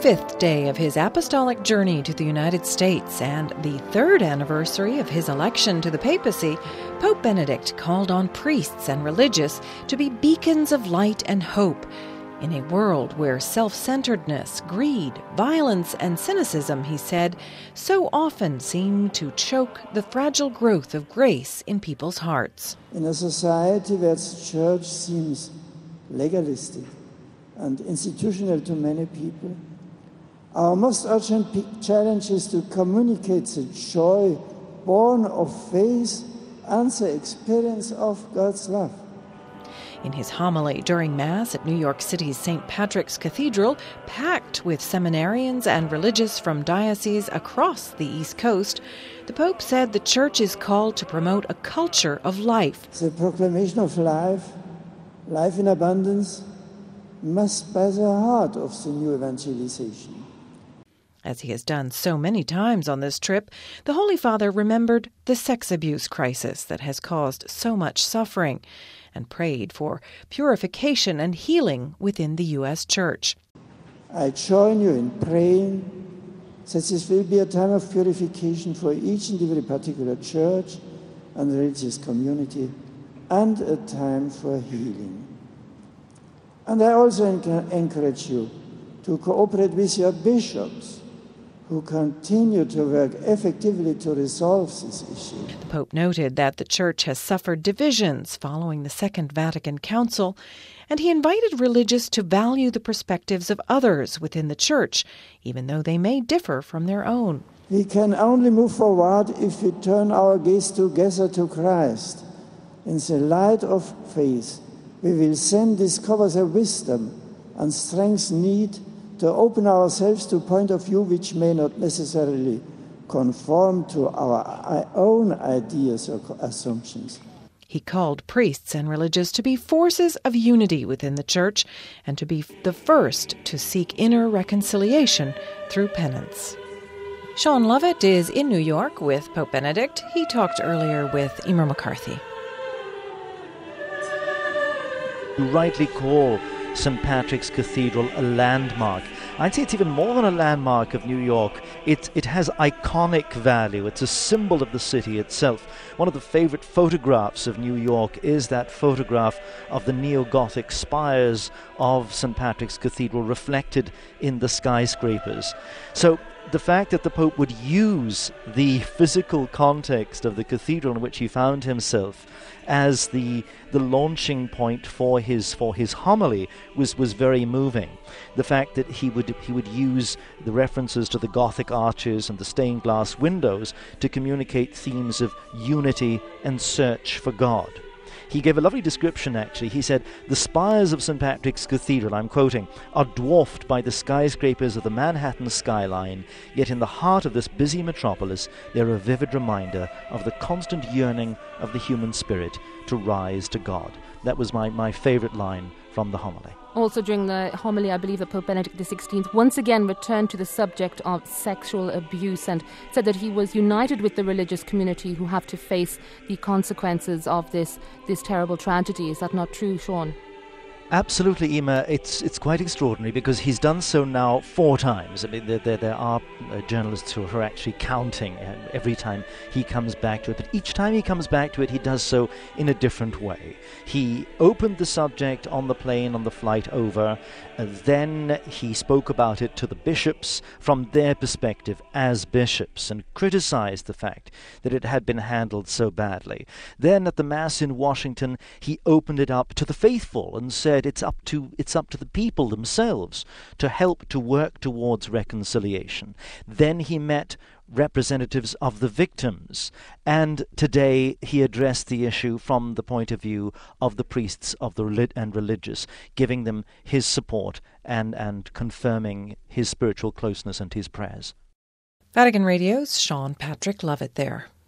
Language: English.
fifth day of his apostolic journey to the United States and the third anniversary of his election to the papacy, Pope Benedict called on priests and religious to be beacons of light and hope in a world where self-centeredness, greed, violence, and cynicism, he said, so often seem to choke the fragile growth of grace in people's hearts. In a society where the church seems legalistic and institutional to many people, our most urgent challenge is to communicate the joy born of faith and the experience of God's love. In his homily during Mass at New York City's St. Patrick's Cathedral, packed with seminarians and religious from dioceses across the East Coast, the Pope said the Church is called to promote a culture of life. The proclamation of life, life in abundance, must be the heart of the new evangelization. As he has done so many times on this trip, the Holy Father remembered the sex abuse crisis that has caused so much suffering and prayed for purification and healing within the U.S. Church. I join you in praying that this will be a time of purification for each and every particular church and religious community, and a time for healing. And I also encourage you to cooperate with your bishops, who continue to work effectively to resolve this issue. The Pope noted that the Church has suffered divisions following the Second Vatican Council, and he invited religious to value the perspectives of others within the Church, even though they may differ from their own. We can only move forward if we turn our gaze together to Christ. In the light of faith, we will then discover the wisdom and strength needed to open ourselves to a point of view which may not necessarily conform to our own ideas or assumptions. He called priests and religious to be forces of unity within the Church and to be the first to seek inner reconciliation through penance. Sean Lovett is in New York with Pope Benedict. He talked earlier with Emer McCarthy. You rightly call St. Patrick's Cathedral a landmark. I'd say it's even more than a landmark of New York. It has iconic value. It's a symbol of the city itself. One of the favorite photographs of New York is that photograph of the neo-Gothic spires of St. Patrick's Cathedral reflected in the skyscrapers. So the fact that the Pope would use the physical context of the cathedral in which he found himself as the launching point for his homily was very moving. The fact that he would use the references to the Gothic arches and the stained glass windows to communicate themes of unity and search for God. He gave a lovely description, actually. He said, "The spires of St. Patrick's Cathedral," I'm quoting, "are dwarfed by the skyscrapers of the Manhattan skyline, yet in the heart of this busy metropolis they're a vivid reminder of the constant yearning of the human spirit to rise to God." That was my favorite line from the homily. Also during the homily, I believe that Pope Benedict XVI once again returned to the subject of sexual abuse and said that he was united with the religious community who have to face the consequences of this terrible tragedy. Is that not true, Sean? Absolutely, Emma. It's quite extraordinary because he's done so now 4 times. I mean, there are journalists who are actually counting every time he comes back to it. But each time he comes back to it, he does so in a different way. He opened the subject on the plane, on the flight over. Then he spoke about it to the bishops from their perspective as bishops and criticized the fact that it had been handled so badly. Then at the Mass in Washington, he opened it up to the faithful and said it's up to the people themselves to help to work towards reconciliation. Then he met representatives of the victims, and today he addressed the issue from the point of view of the priests of the and religious, giving them his support and confirming his spiritual closeness and his prayers. Vatican Radio's Sean Patrick Lovett there.